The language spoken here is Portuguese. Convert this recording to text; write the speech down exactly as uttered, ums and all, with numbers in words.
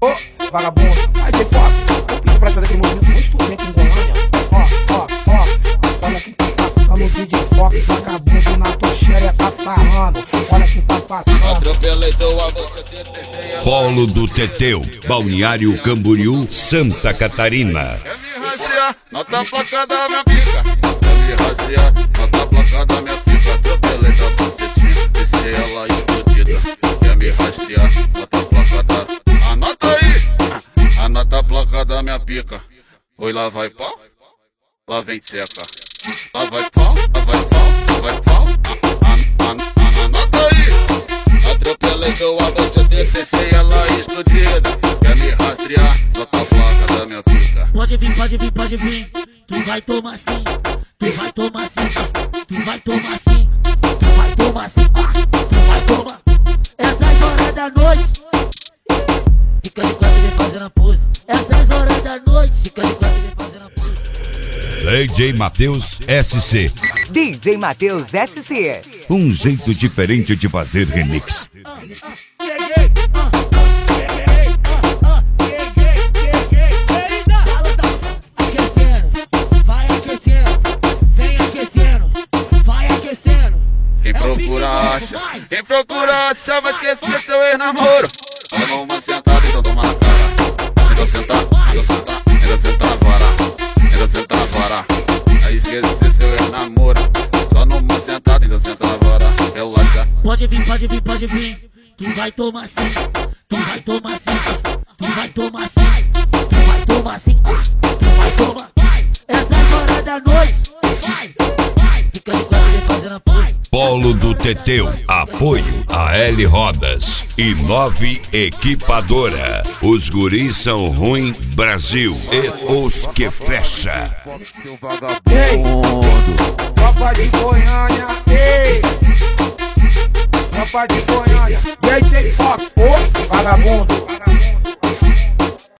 Ô, vagabundo, aí tem foto. Eu pedi pra fazer aquele movimento muito potente em Goiânia. Ó, ó, ó. Olha quem tá passando o vídeo de foco, vagabundo na tua xereca tá sarrando. Olha quem tá passando. Atropelei teu avô, setenta. Polo do Teteu, Balneário Camboriú, Santa Catarina. Quer me rastrear, nota a placa da minha pica. Quer me rastrear, nota a placa da minha pica. Atropelei tua bucetinha, deixei ela explodida. Quer me rastrear, nota a placa da... Anota aí, anota a placa da minha pica. Oi, lá vai pau, lá vem seca. Lá vai pau, lá vai pau, lá vai pau. An, an, an, anota aí. Atropelei teu avô, deixei ela explodida. Quer me rastrear, nota a placa da minha pica. Pode vir, pode vir, pode vir. Tu vai tomar sim, tu vai tomar sim, tu vai tomar sim, tu vai tomar sim, tu vai tomar. Essas horas da noite, fica de quatro e vem fazendo a pose. Essas horas da noite, fica de quatro e vem fazendo a pose. D J Matheus S C. D J Matheus S C. Um jeito diferente de fazer remix. Cheguei, ah, cheguei, ah, ah, cheguei, cheguei, eita! Aquecendo, vai aquecendo, vem aquecendo, vai aquecendo. Quem procura acha, quem procura acha vai esquecer seu ex-namoro. Leva uma sentada, então toma na cara. Ainda senta, ainda senta, ainda senta na vara. Ainda senta na vara. Aí esquecer seu ex-namoro. Só numa sentada, ainda senta na vara. Relaxa. Pode vir, pode vir, pode vir. Tu vai tomar sim, tu vai tomar sim, tu vai tomar sim, tu vai tomar sim, tu vai tomar. Essas horas da noite, fica de quatro e vem fazendo a pose. Polo do Teteu, apoio a L Rodas e Nove Equipadora. Os guris são ruim Brasil e os que fecha. Ei, tropa de Goiânia, ei. Tropa de Goiânia, D J Fox, ô, vagabundo.